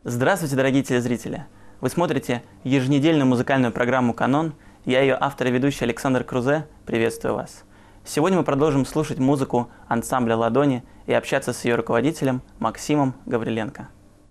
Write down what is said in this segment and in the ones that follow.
Здравствуйте, дорогие телезрители! Вы смотрите еженедельную музыкальную программу «Канон». Я ее автор и ведущий Александр Крузе. Приветствую вас. Сегодня мы продолжим слушать музыку ансамбля «Ладони» и общаться с ее руководителем Максимом Гавриленко.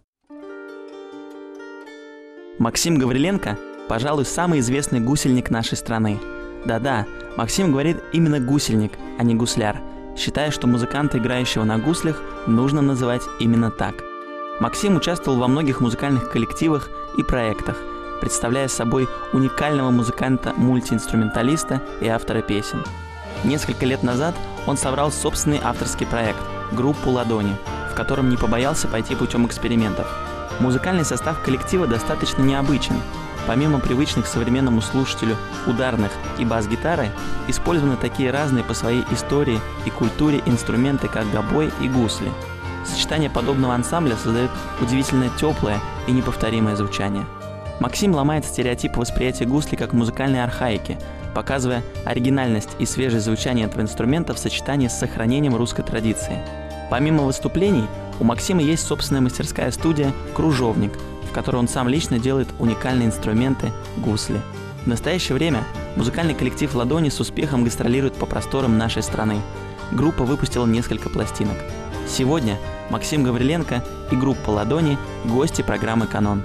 Максим Гавриленко, пожалуй, самый известный гусельник нашей страны. Да-да, Максим говорит именно гусельник, а не гусляр, считая, что музыканта, играющего на гуслях, нужно называть именно так. Максим участвовал во многих музыкальных коллективах и проектах, представляя собой уникального музыканта-мультиинструменталиста и автора песен. Несколько лет назад он собрал собственный авторский проект – группу «Ладони», в котором не побоялся пойти путем экспериментов. Музыкальный состав коллектива достаточно необычен. Помимо привычных современному слушателю ударных и бас-гитары, использованы такие разные по своей истории и культуре инструменты, как гобой и гусли. Сочетание подобного ансамбля создает удивительно теплое и неповторимое звучание. Максим ломает стереотипы восприятия гусли как музыкальной архаики, показывая оригинальность и свежее звучание этого инструмента в сочетании с сохранением русской традиции. Помимо выступлений, у Максима есть собственная мастерская студия «Кружовник», в которой он сам лично делает уникальные инструменты гусли. В настоящее время музыкальный коллектив «Ладони» с успехом гастролирует по просторам нашей страны. Группа выпустила несколько пластинок. Сегодня Максим Гавриленко и группа «Ладони» – гости программы «Канон».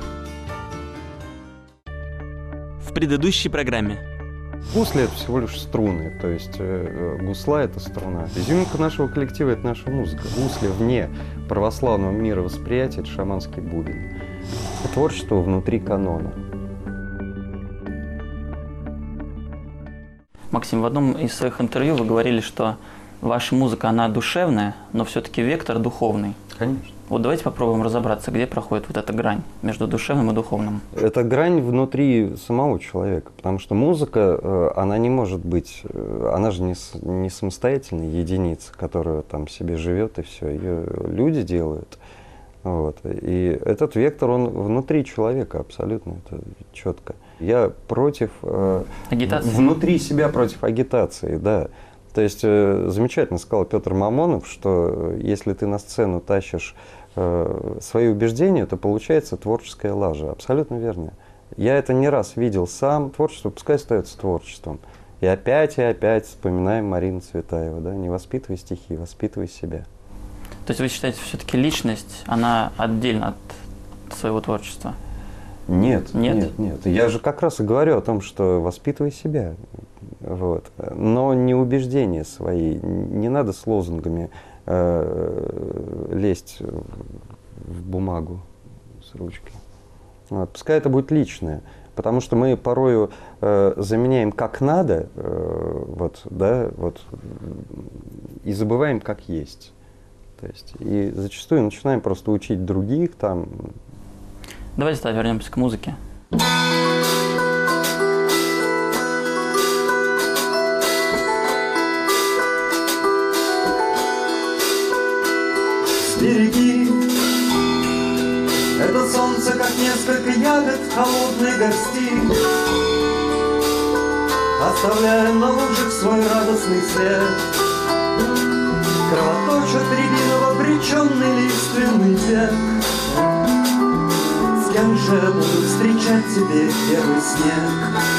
В предыдущей программе. Гусли – это всего лишь струны, то есть гусла – это струна. Изюминка нашего коллектива – это наша музыка. Гусли вне православного мировосприятия – это шаманский бубен. Это творчество внутри канона. Максим, в одном из своих интервью вы говорили, что ваша музыка, она душевная, но все-таки вектор духовный. Конечно. Вот давайте попробуем разобраться, где проходит вот эта грань между душевным и духовным. Это грань внутри самого человека, потому что музыка, она не может быть, она же не самостоятельная единица, которая там себе живет и все, ее люди делают. Вот. И этот вектор, он внутри человека абсолютно, это четко. Я против, внутри себя против агитации, да. То есть замечательно сказал Петр Мамонов, что если ты на сцену тащишь свои убеждения, то получается творческая лажа. Абсолютно верно. Я это не раз видел сам. Творчество пускай остается творчеством. И опять вспоминаем Марину Цветаеву. Да? Не воспитывай стихи, воспитывай себя. То есть вы считаете, все-таки личность, она отдельно от своего творчества? Нет. Я же как раз и говорю о том, что воспитывай себя. Вот. Но не убеждения свои. Не надо с лозунгами лезть в бумагу с ручкой. Вот. Пускай это будет личное. Потому что мы порою заменяем как надо, и забываем как есть. То есть, и зачастую начинаем просто учить других там. Давайте тогда вернемся к музыке. Береги это солнце, как несколько ягод в холодной горсти, оставляя на лужах свой радостный след. Кровоточат рябиново обреченный лиственный век. С кем же я буду встречать теперь первый снег?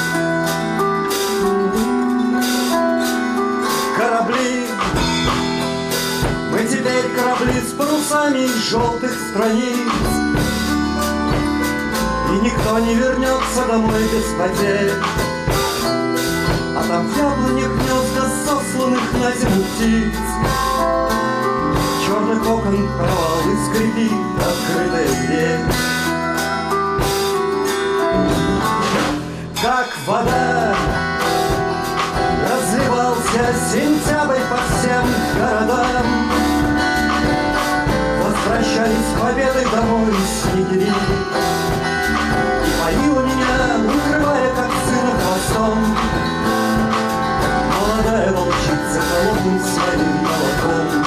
Корабли, мы теперь корабли с парусами из желтых страниц, и никто не вернется домой без потерь. А там в яблонях гнезда сосланных на зиму птиц, черных окон провал и скрипит открытая дверь. Как вода разливался сентябрь по всем городам, возвращались с победой домой снегири, и поила меня, укрывая как сына хвостом, молодая волчица холодным своим молоком.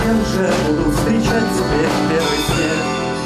кем же я буду встречать теперь первый снег?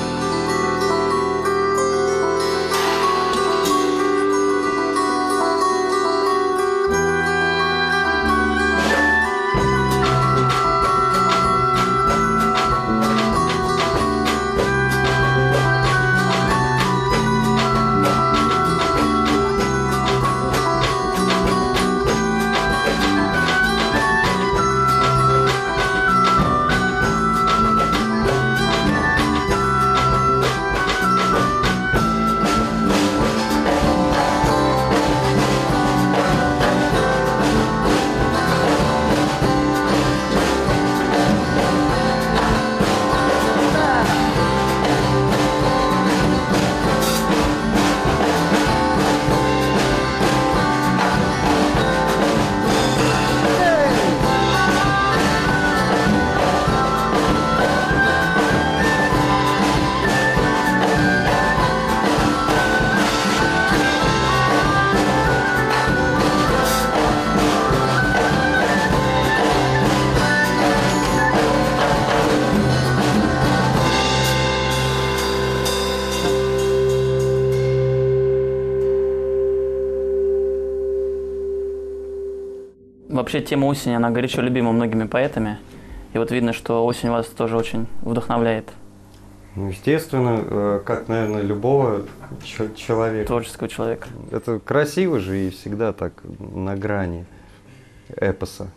Вообще тема осени, она горячо любима многими поэтами. И вот видно, что осень вас тоже очень вдохновляет. Ну, естественно, как, наверное, любого человека. Творческого человека. Это красиво же и всегда так на грани эпоса.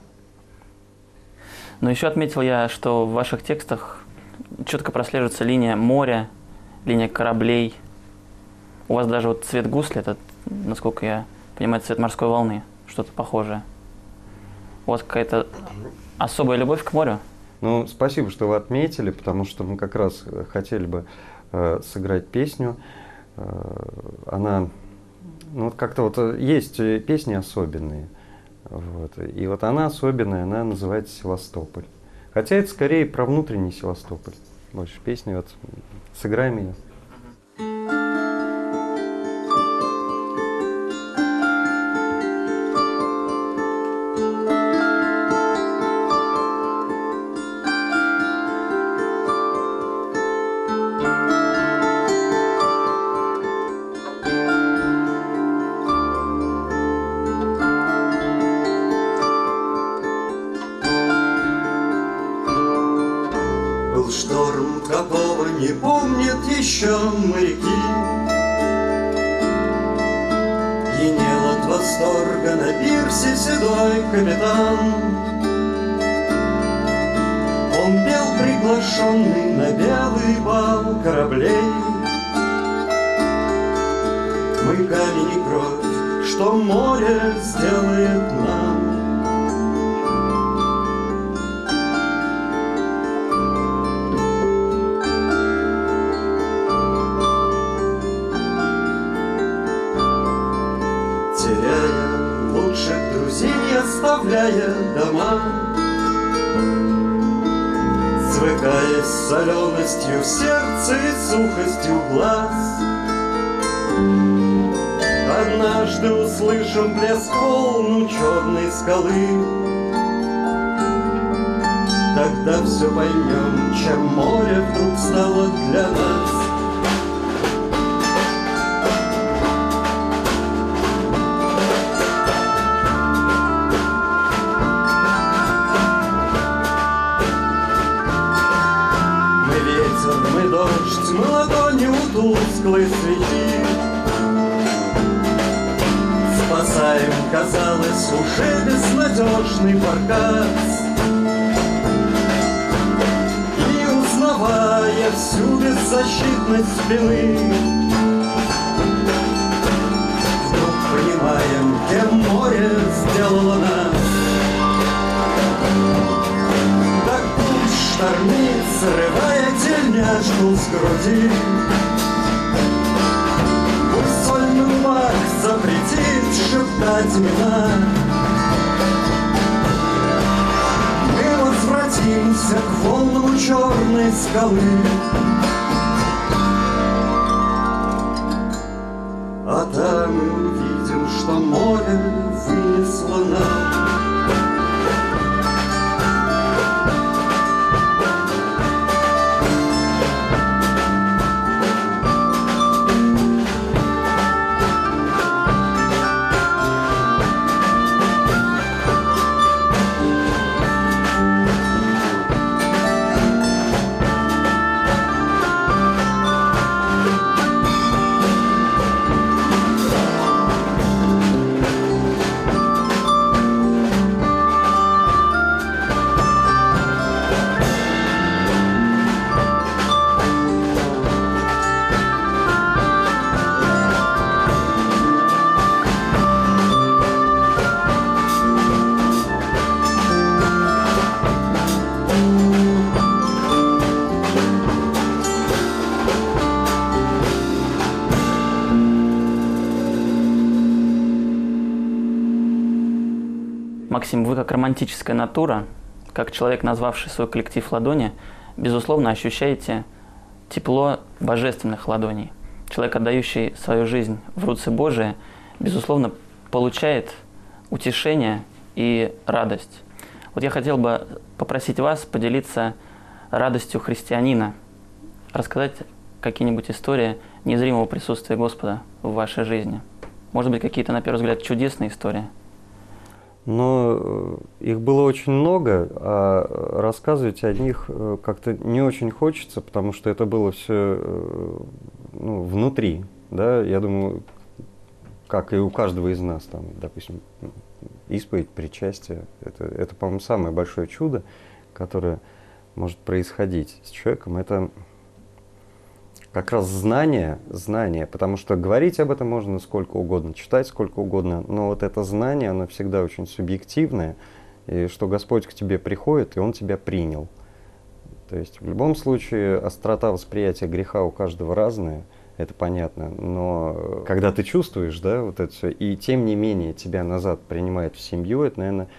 Но еще отметил я, что в ваших текстах четко прослеживается линия моря, линия кораблей. У вас даже вот цвет гусли, это, насколько я понимаю, цвет морской волны, что-то похожее. У вас какая-то особая любовь к морю? Ну, спасибо, что вы отметили, потому что мы как раз хотели бы сыграть песню. Она, ну, вот как-то вот есть песни особенные. Вот. И вот она особенная, она называется «Севастополь». Хотя это скорее про внутренний Севастополь. Больше песни, вот сыграем ее. Был шторм, какого не помнят еще моряки. Пьянел от восторга на пирсе седой капитан. Он пел приглашенный на белый бал кораблей. Мы камень и кровь, что море сделает нам. Теряя лучших друзей, оставляя дома, свыкаясь с соленостью в сердце и сухостью глаз, однажды услышим плеск волн у черной скалы. Тогда все поймем, чем море вдруг стало для нас. Мы дождь, мы ладонью тусклой свечи, спасаем, казалось, уже безнадежный баркас. И узнавая всю беззащитность спины, вдруг понимаем, кем море сделало нас. Так пусть штормит, срывая тельняшку с груди. Пусть сольный маг запретит шептать имена. Мы возвратимся к волнам черной скалы. А там мы увидим, что море вынесло нам. Максим, вы как романтическая натура, как человек, назвавший свой коллектив «Ладони», безусловно, ощущаете тепло божественных ладоней. Человек, отдающий свою жизнь в руцы Божии, безусловно, получает утешение и радость. Вот я хотел бы попросить вас поделиться радостью христианина, рассказать какие-нибудь истории незримого присутствия Господа в вашей жизни. Может быть, какие-то, на первый взгляд, чудесные истории. Но их было очень много, а рассказывать о них как-то не очень хочется, потому что это было все внутри. Да? Я думаю, как и у каждого из нас, там, допустим, исповедь, причастие, это, по-моему, самое большое чудо, которое может происходить с человеком. Это как раз знание, потому что говорить об этом можно сколько угодно, читать сколько угодно, но вот это знание, оно всегда очень субъективное, и что Господь к тебе приходит, и Он тебя принял. То есть в любом случае острота восприятия греха у каждого разная, это понятно, но когда ты чувствуешь, да, вот это все, и тем не менее тебя назад принимает в семью, это, наверное,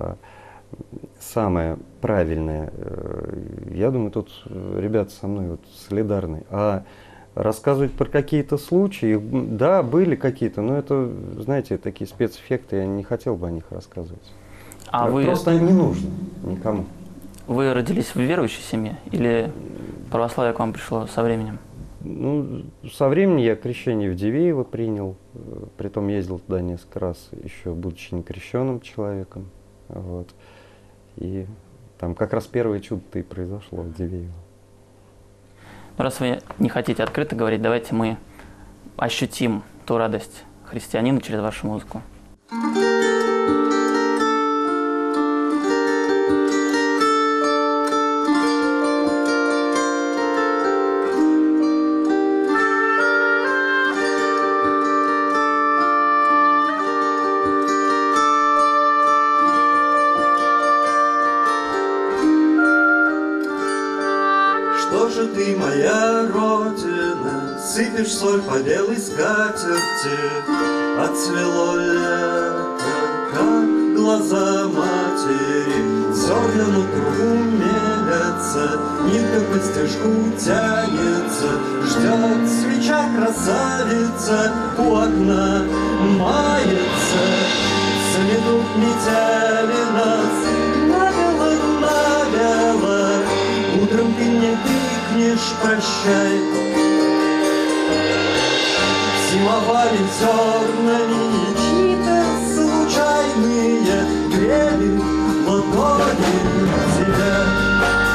самое правильное. Я думаю, тут ребята со мной вот солидарны. А рассказывать про какие-то случаи, да, были какие-то, но это, знаете, такие спецэффекты, я не хотел бы о них рассказывать. Просто не нужно никому. Вы родились в верующей семье или православие к вам пришло со временем? Ну, со временем я крещение в Дивеево принял, притом ездил туда несколько раз, еще будучи некрещенным человеком. Вот. И там как раз первое чудо-то и произошло в Дивеево. Раз вы не хотите открыто говорить, давайте мы ощутим ту радость христианина через вашу музыку. Что же ты, моя родина, сыпешь соль по белой скатерти? Отцвело лето, как глаза матери, зерна на кругу мелятся, нитка по стежку тянется, ждет свеча красавица, у окна мается, заметут метели нас, навело, утром ты мне крикнешь прощай. Зимовали зернами чьи-то случайные, грели ладони тебя.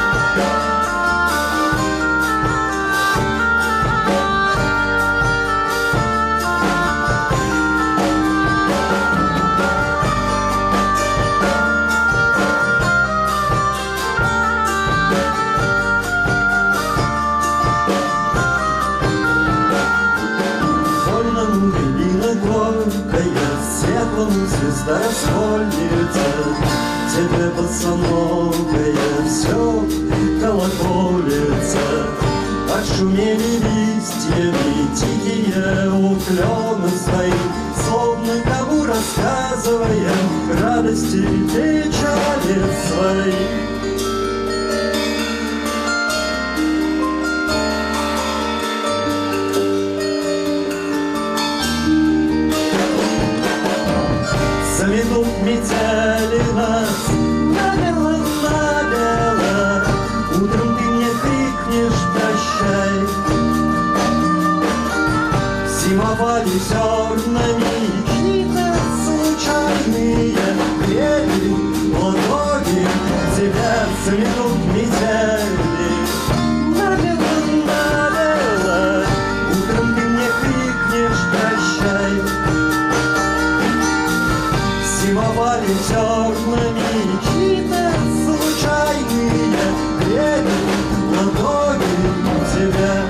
Звезда раскольница, тебе босоногая все колоколится. Отшумели листьями тихие у клена стоит, словно кому рассказывая радости и печали свои. Заметут метели нас, навело, утром ты мне крикнешь прощай. Зимовали зернами чьи-то случайные, грели ладони тебя. Заметут метели, навело, утром ты мне крикнешь прощай. Зимовали зернами чьи-то случайные, грели ладони тебя.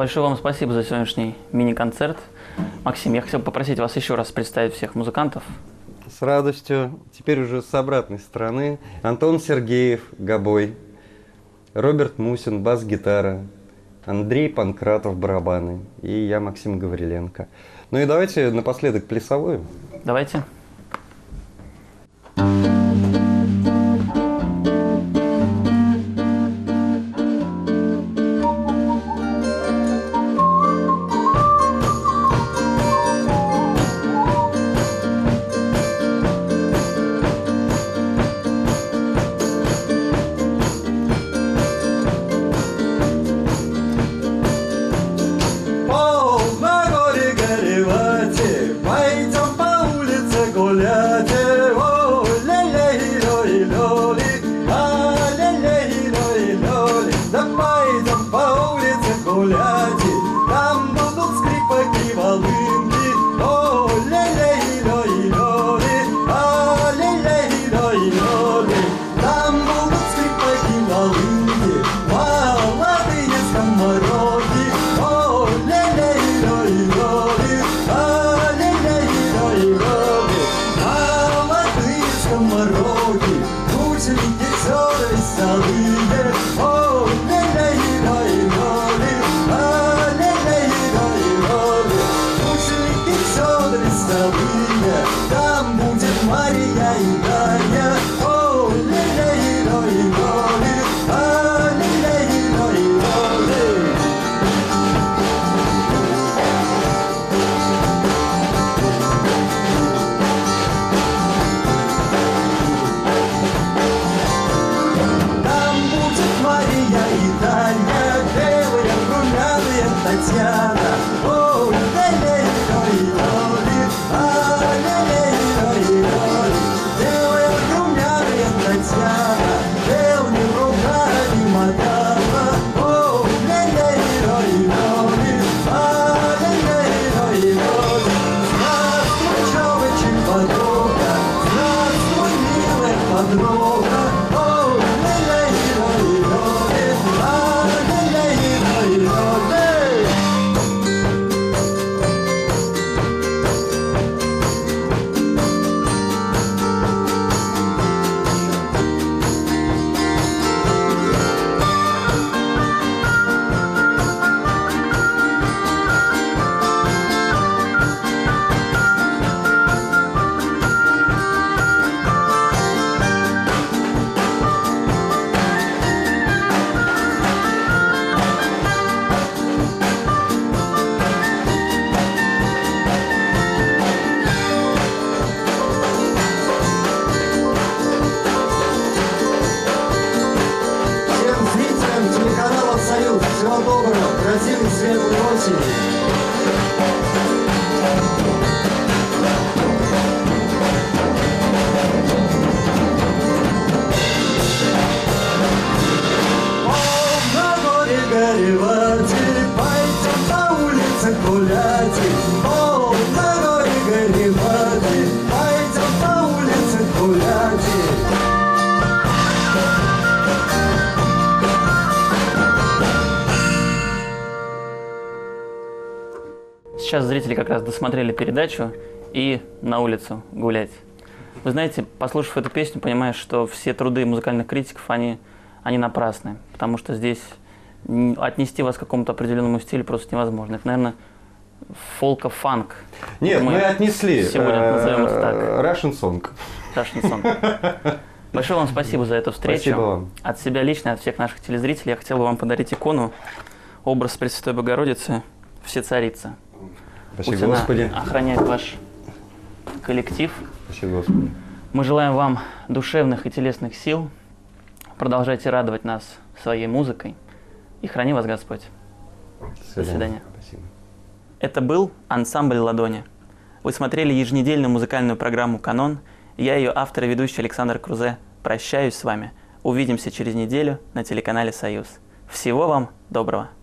Большое вам спасибо за сегодняшний мини-концерт. Максим, я хотел попросить вас еще раз представить всех музыкантов. С радостью. Теперь уже с обратной стороны. Антон Сергеев, гобой. Роберт Мусин, бас-гитара. Андрей Панкратов, барабаны. И я, Максим Гавриленко. Ну и давайте напоследок плясовую. Давайте. Сейчас зрители как раз досмотрели передачу и на улицу гулять. Вы знаете, послушав эту песню, понимаешь, что все труды музыкальных критиков, они напрасны. Потому что здесь отнести вас к какому-то определенному стилю просто невозможно. Это, наверное, фолка-фанк. Нет, мы отнесли. Сегодня назовем это так. Russian Song. Russian Song. Большое вам спасибо за эту встречу. Спасибо вам. От себя лично, от всех наших телезрителей я хотел бы вам подарить икону, образ Пресвятой Богородицы, Всецарица. Спасибо, Пусть Господи. она охраняет ваш коллектив. Спасибо, Господи. Мы желаем вам душевных и телесных сил. Продолжайте радовать нас своей музыкой. И храни вас Господь. До свидания. Спасибо. Это был ансамбль «Ладони». Вы смотрели еженедельную музыкальную программу «Канон». Я, ее автор и ведущий Александр Крузе. Прощаюсь с вами. Увидимся через неделю на телеканале «Союз». Всего вам доброго.